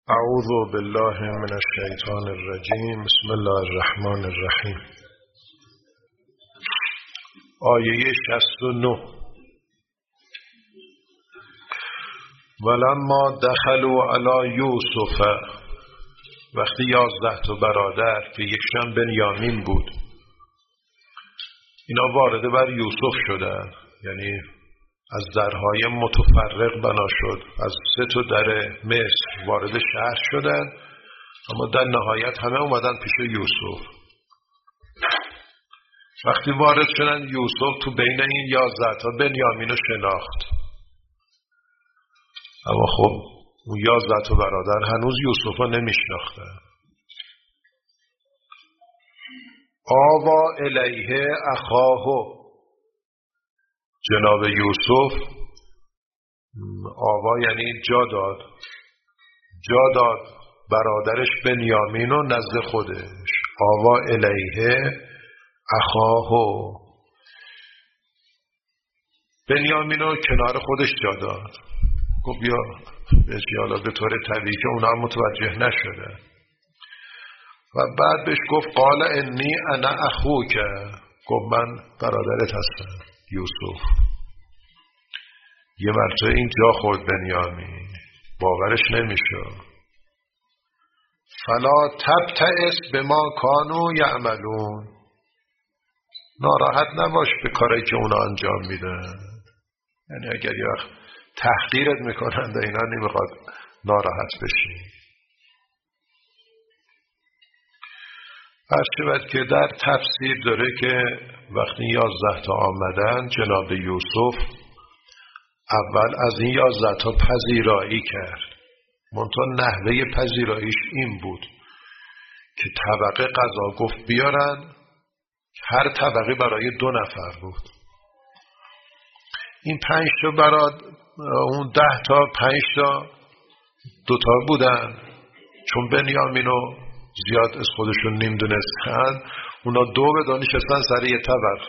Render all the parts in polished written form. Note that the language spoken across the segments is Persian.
اعوذ بالله من الشیطان الرجیم. بسم الله الرحمن الرحیم. آیه 69. ولما دخلوا علی یوسف، وقتی 11 تا برادر که یکشان بنیامین بود اینا وارد بر یوسف شدن، یعنی از درهای متفرق بنا شد، از 3 تا در مصر وارد شهر شدن، اما در نهایت همه اومدن پیش یوسف. وقتی وارد شدن یوسف تو بین این 11 تا بنیامین رو شناخت، اما خب اون 11 تا برادر هنوز یوسف رو نمیشناختن. آوا الیه اخاه، جناب یوسف آوا یعنی جا داد برادرش بنیامین رو نزد خودش. آوا الیه اخاه، بنیامین رو کنار خودش جا داد. گفت بیا حالا به طور طبیعی که اونا متوجه نشده و بعد بهش گفت قال انی انا اخوک، گفت من برادرت هستم یوسف. یه مرتبه این جا خورد بنیامین، باورش نمیشه. فلا تبتئس بما کانوا یعملون، ناراحت نباش به کاری که اونا انجام میدن. یعنی اگر یه وقت تحقیرت میکنند اینا نمیخواد ناراحت بشی. هرچند که در تفسیر داره که وقتی 11 تا آمدن جناب یوسف اول از این 11 تا پذیرایی کرد، منتها نحوه پذیراییش این بود که طبقه غذا گفت بیارن، هر طبقه برای 2 نفر بود. این 5 تا برای اون 10 تا 5 تا 2 تا بودن، چون بنیامینو زیاد از خودشون نمیدونستن اونا 2 به 2 نشستن سر یه طبق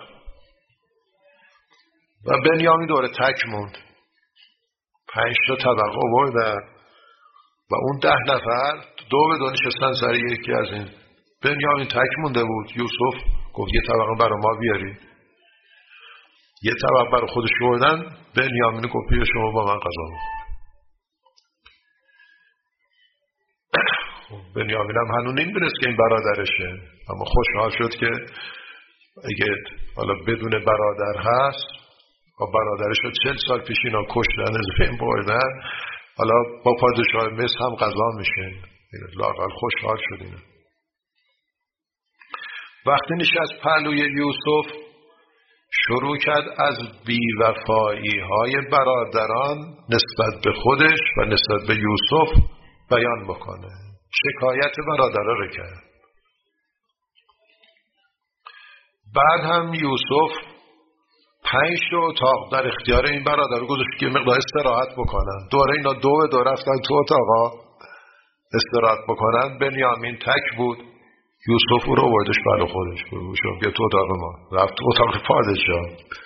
و بنیامین دوره تک موند. 5 تا طبق آوردن و اون 10 نفر 2 به 2 نشستن سر یکی از این. بنیامین تک مونده بود. یوسف گفت یه طبق برای ما بیاری. یه طبق برای خودش بردن. بنیامین گفت بیا شما با من غذا بخور. بنیامین هم هنوز نمیدونست که این برادرشه، اما خوشحال شد که اگه حالا بدون برادر هست و برادرش رو 40 سال پیش اینا کشتن از بین بردن، حالا با پادشاه مصر هم غذا میشه. لااقل خوشحال شد اینا. وقتی نشست پهلوی یوسف شروع کرد از بی‌وفایی های برادران نسبت به خودش و نسبت به یوسف بیان بکنه. شکایت برادرها رو کرد. بعد هم یوسف 5 تا اتاق در اختیار این برادر گذاشت که مقدار استراحت بکنن. دوره اینا 2 به 2 رفتن تو اتاقا استراحت بکنن. بنیامین تک بود. یوسف رو آوردش برای خودش. شو بیا تو اتاق ما. رفت تو اتاق پادشاه.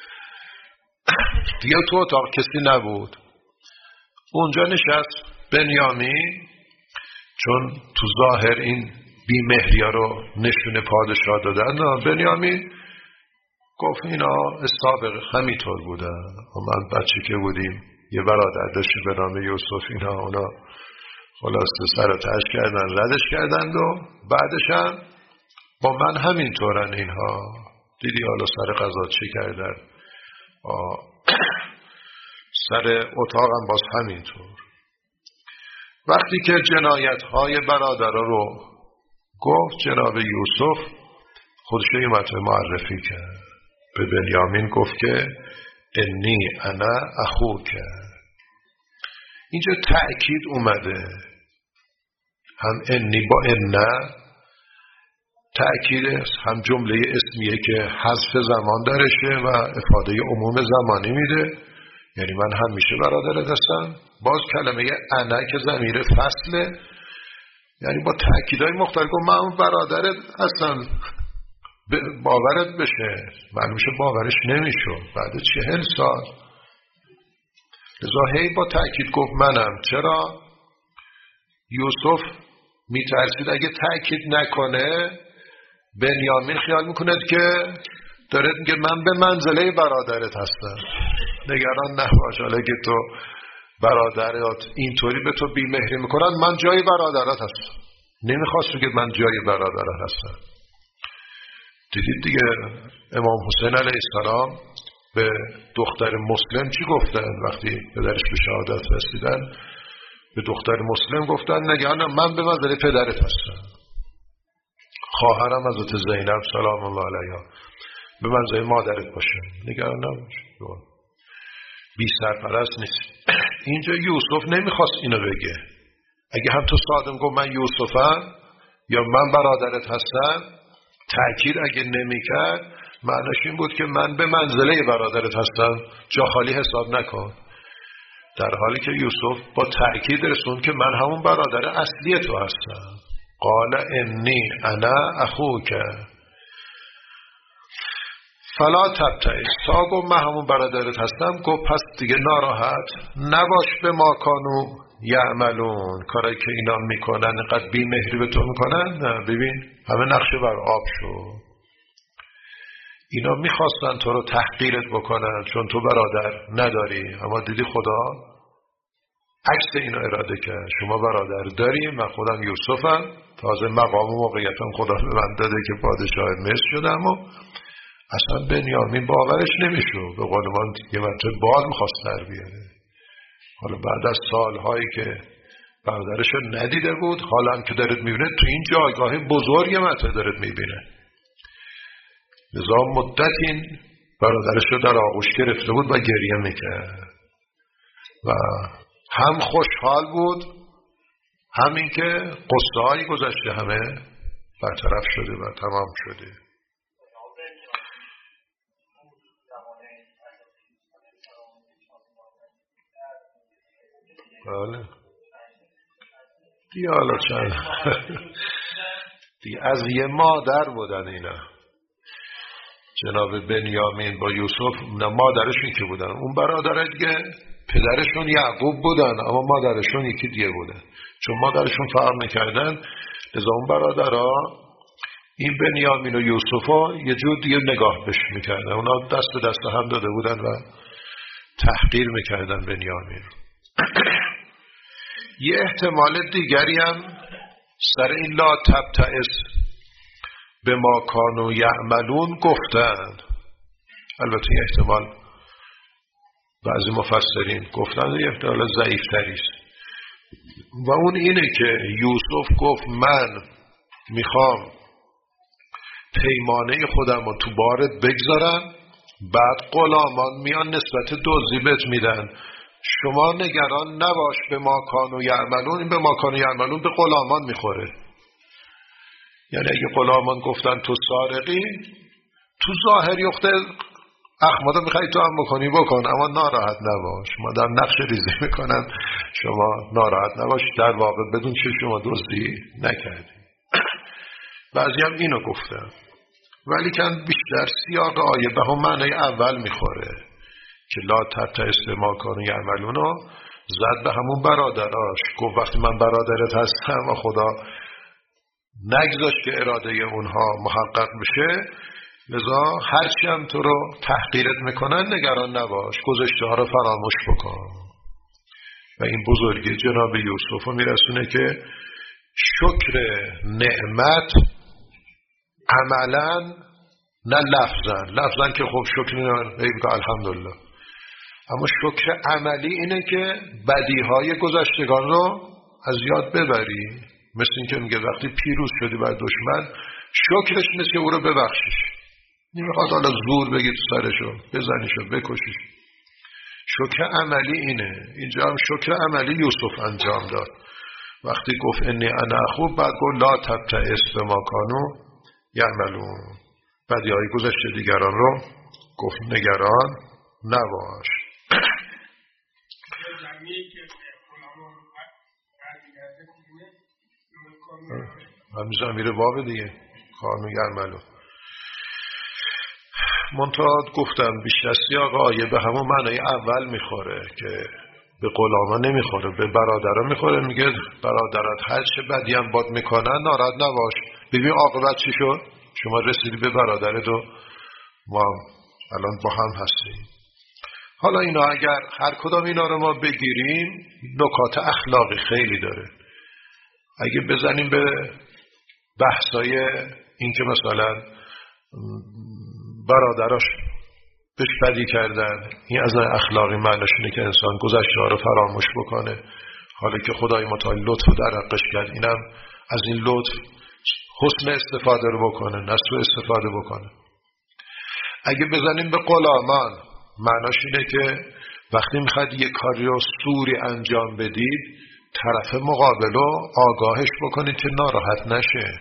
دیگه تو اتاق کسی نبود. اونجا نشست بنیامین، چون تو ظاهر این بی‌مهری‌ها رو نشون پادشاه دادن. بنیامین گفت اینا سابق همینطور بودن. من بچه که بودیم یه برادر داشتی به نام یوسف، اینا اونا خلاصه سر و تهش کردن، ردش کردند و بعدش هم با من همینطورن اینها. دیدی حالا سر قضا چه کردن، سر اتاقم باز همینطور. وقتی که جنایت‌های برادرها رو گفت جناب یوسف خودش یه مطلب معرفی کرد. به بنیامین گفت که انی انا اخوک. اینجا تأکید اومده، هم انی با انا تأکید است، هم جمله اسمیه که حذف زمان درشه و افاده عموم زمانی میده، یعنی من همیشه برادرت هستم. باز کلمه انا که ضمیر فصله، یعنی با تأکیدهای مختلف من اون برادرت هستم، باورت بشه. معلوم شه باورش نمیشه بعد 40 سال. لذا هی با تأکید گفت منم. چرا؟ یوسف میترسید اگه تأکید نکنه بنیامین خیال میکنه که داره میگه من به منزله برادرت هستم، نگران نباش، حالا که تو برادرت اینطوری به تو بیمهری میکنن من جای برادرت هستم. نمیخواست بگه من جای برادرت هستم. دیدید دیگه امام حسین علیه السلام به دختر مسلم چی گفتن وقتی پدرش به شهادت رسیدن؟ به دختر مسلم گفتن نگران من به منزله پدرت هستم، خواهرم حضرت زینب سلام الله علیها به منزله مادرت باشه، نگران نباش، بی سرپرست نیست. اینجا یوسف نمیخواست اینو بگه. اگه هم تو صادم گفت من یوسفم یا من برادرت هستم، تأکید اگه نمیکرد معناش این بود که من به منزله برادرت هستم، جا خالی حساب نکن. در حالی که یوسف با تأکید رسوند که من همون برادر اصلی تو هستم. قال انی انا اخوک فلا تبتئس. تا گفت من همون برادرت هستم گفت پس دیگه ناراحت نباش به ما کانو یعملون، کارایی که اینا میکنن اینقدر بی‌مهری به تو میکنن. نه ببین همه نقشه بر آب شد. اینا میخواستن تو رو تحقیرت بکنن چون تو برادر نداری، اما دیدی خدا عکس اینو اراده کرد، شما برادر داری، من خودم یوسفم، تازه مقام و موقعیتم خدا به من داده که پادشاه مصر شدم. و اصلا بنیامین باورش نمیشد، به قول من یه مرتبه بال میخواست در بیاره. حالا بعد از سالهایی که برادرش رو ندیده بود، حالا هم که دارد میبینه تو این جایگاه بزرگ یه مرتبه دارد میبینه. لذا مدت این برادرش رو در آغوش گرفته بود و گریه میکرد و هم خوشحال بود، همین که قصه هایی گذشته همه برطرف شده و تمام شده. بله دیگه حالا چند دیگه از یه مادر بودن اینا، جناب بنیامین با یوسف. مادرشون که بودن، اون برادر دیگه پدرشون یعقوب بودن اما مادرشون یکی دیگه بودن، چون مادرشون فرق میکردن. لذا اون برادرها این بنیامین و یوسفا یه جور دیگه نگاه بهش میکردن، اونا دست به دست هم داده بودن و تحقیر میکردن بنیامین. یه احتمال دیگری هم سر این لا تبتئس به ما کانوا یعملون گفتن. البته این احتمال بعضی مفسرین گفتن یه احتمال ضعیف تریست و اون اینه که یوسف گفت من میخوام پیمانه خودم رو تو بارت بگذارم، بعد غلامان میان نسبت دزدی بهت میدن، شما نگران نباش به ما کانوا یعملون. این به ما کانوا یعملون به غلامان میخوره، یعنی اگه غلامان گفتن تو سارقی، تو ظاهر یخته احمد میخوای تو هم بکنی بکن، اما ناراحت نباش، ما در نقش ریزی میکنن، شما ناراحت نباش، در واقع بدون که شما دزدی نکردی. بعضی هم اینو گفتن، ولی که بیشتر سیاق آیه به هم معنی اول میخوره که لا تبتئس به ما کانوا یعملون زد به همون برادراش، گفت وقتی من برادرت هستم و خدا نگذاشت که اراده اونها محقق بشه، لذا هرچی هم تو رو تحقیرت میکنن نگران نباش، گذشته ها رو فراموش بکن. و این بزرگی جناب یوسف رو میرسونه که شکر نعمت عملا نه لفظاً که خب شکر نعمت الحمدلله، اما شکر عملی اینه که بدیهای گذشتگان رو از یاد ببری. مثل این که میگه وقتی پیروز شدی بر دشمن، شکرش نیست که او رو ببخشیش، نمیخواد حالا زور بگی تو سرشو بزنیشو بکشیش. شکر عملی اینه. اینجا هم شکر عملی یوسف انجام داد وقتی گفت انی انا اخوک، بعد گفت لا تبتئس بما کانوا یعملون، بدیهای گذشته دیگران رو گفت نگران نباش. همین زمیر باب دیگه کانوا یعملون. منتها گفتم بیشتر سیاق آیه به همون معنی اول میخوره که به غلاما نمیخوره، به برادرها میخوره. میگه برادرات هر چه بدی هم باد میکنن ناراحت نباش، ببین عاقبت چی شد، شما رسیدی به برادرت و ما الان با هم هستیم. حالا اینا اگر هر کدام اینا رو ما بگیریم نکات اخلاقی خیلی داره. اگه بزنیم به بحثای این که مثلا برادراش بهش بدی کردن، این از اخلاقی معناش اینه که انسان گذشته‌ها رو فراموش بکنه، حالا که خدای متعال لطف در حقش کرد اینم از این لطف حسن استفاده رو بکنه، نه سوء استفاده بکنه. اگه بزنیم به غلامان معناش اینه که وقتی میخواد یک کاری رو سوری انجام بدید طرف مقابل رو آگاهش بکنید که ناراحت نشه.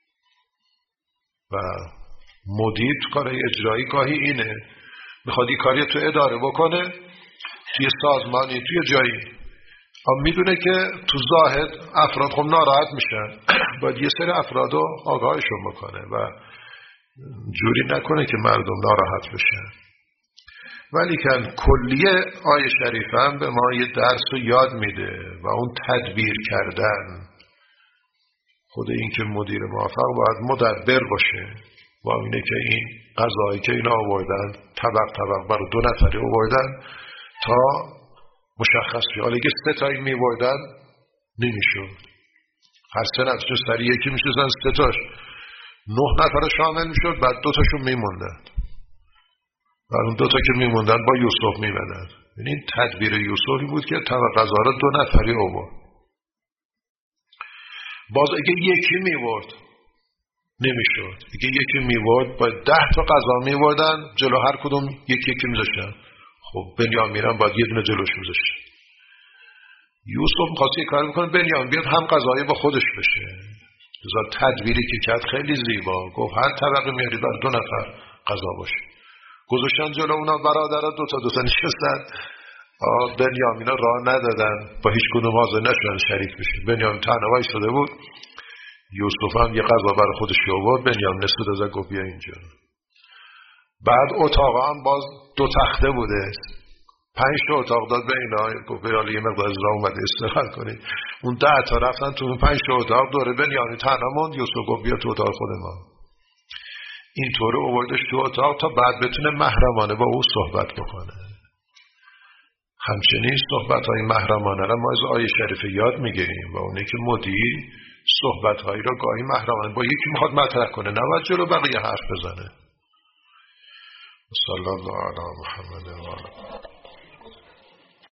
و مدیر تو کارهای اجرایی گاهی اینه، میخواد یک کاری تو اداره بکنه، توی سازمانی، توی جایی، اما میدونه که تو زاهد افراد خب ناراحت میشن، باید یه سری افراد رو آگاهشون بکنه و جوری نکنه که مردم ناراحت بشن. ولی که کلیه آیه شریفه هم به ما یه درس رو یاد میده و اون تدبیر کردن. خود این که مدیر موفق باید مدبر باشه و اینه که این غذایی که اینا آوردن طبق طبق برای 2 نفری آوردن تا مشخص شد. حالا اگه 3 تایی می‌آوردن نمیشد، هر 3 نفر سری یکی میشدن 3 تاش 9 نفر شامل میشد، بعد 2 تاشون میموندن و اون 2 تا که میموندن با یوسف میمدن. یعنی این تدبیر یوسفی بود که طبق غذا رو 2 نفری آورد. باز اگه یکی میورد نمیشد، اگه یکی میورد باید 10 تا غذا میوردن، جلو هر کدوم یکی یکی میذاشتن. خب بنیامین هم باید یه دونه جلوش میذاشت. یوسف می‌خواست یه کار بکنه بنیامین بیاد هم غذای با خودش بشه. لذا تدبیری که کرد خیلی زیبا، گفت هر طبقه میاری بر 2 نفر غذا باشه. گذاشتن جلو اونا برادرها 2 تا نشستن، بنیامین راه ندادن، با هیچ کدوم حاضر نشدن شریک بشه. بنیامین تنها وایساده بود، یوسف هم یه غذا برای خودش آورد، بنیامین نسبت از گفت بیا اینجا. بعد اتاق هم باز 2 تخته بوده، 5 تا اتاق داد به اینا، گفت حالا یه مقدار از راه اومده استراحت کنید. اون 10 تا رفتن تو اون 5 تا اتاق، دوره بنیامین تنها موند. یوسف گفت بیا تو اتاق خود ما. اینطوری آوردش تو اتاق تا بعد بتونه محرمانه با او صحبت بکنه. همچنین صحبت‌های محرمانه را ما از آیه شریفه یاد میگیریم و اونه که مدیر صحبت‌هایی را گاهی محرمانه با یکی میخواد مطرح کنه، نباید جلو بقیه حرف بزنه. صلی الله علی محمد و آله.